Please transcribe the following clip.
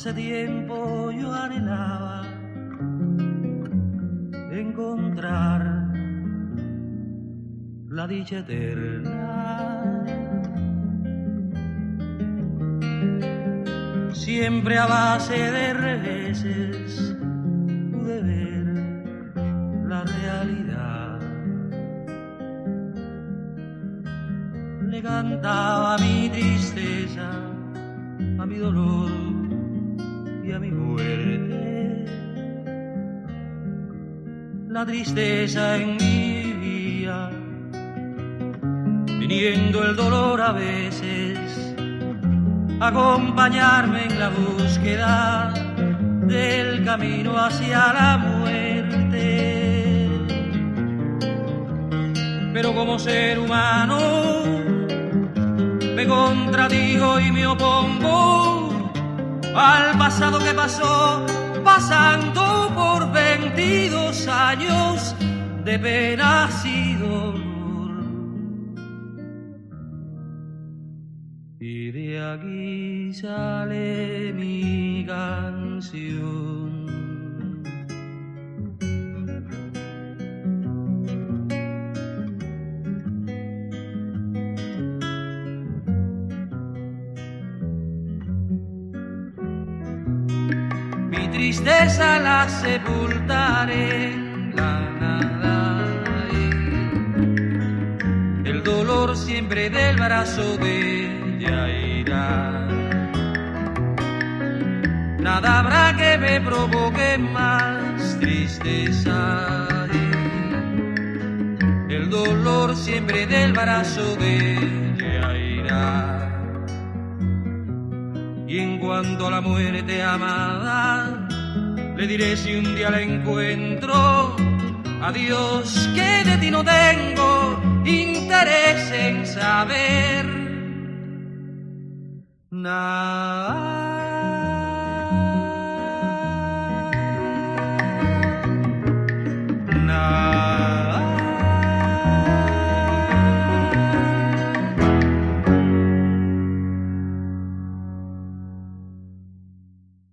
Hace tiempo yo anhelaba encontrar la dicha eterna. Siempre a base de reveses pude ver la realidad. Le cantaba mi tristeza, a mi dolor y a mi muerte. La tristeza en mi vida, viniendo el dolor a veces, acompañarme en la búsqueda del camino hacia la muerte. Pero como ser humano me contradigo y me opongo al pasado que pasó, pasando por 22 años de penas y dolor. Y de aquí sale mi canción. Mi tristeza la sepultaré en la nada. El dolor siempre del brazo de ella irá. Nada habrá que me provoque más tristeza. El dolor siempre del brazo de ella irá. Y en cuanto a la muerte amada, le diré si un día la encuentro: adiós, que de ti no tengo interés en saber nada.